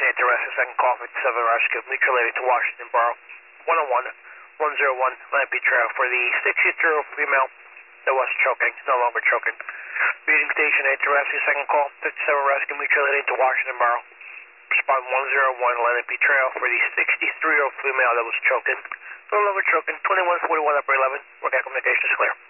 Rescue, second call, 57 Rescue, mutual aid to Washington Borough, 101 Lampy Trail for the 60-year-old female that was choking, no longer choking. Reading station 8 to Rescue, second call, 57 Rescue, mutual aid to Washington Borough. Respond 101 Lampy Trail for the 63-year-old female that was choking, no longer choking, 2141 upper 11, work communication is clear.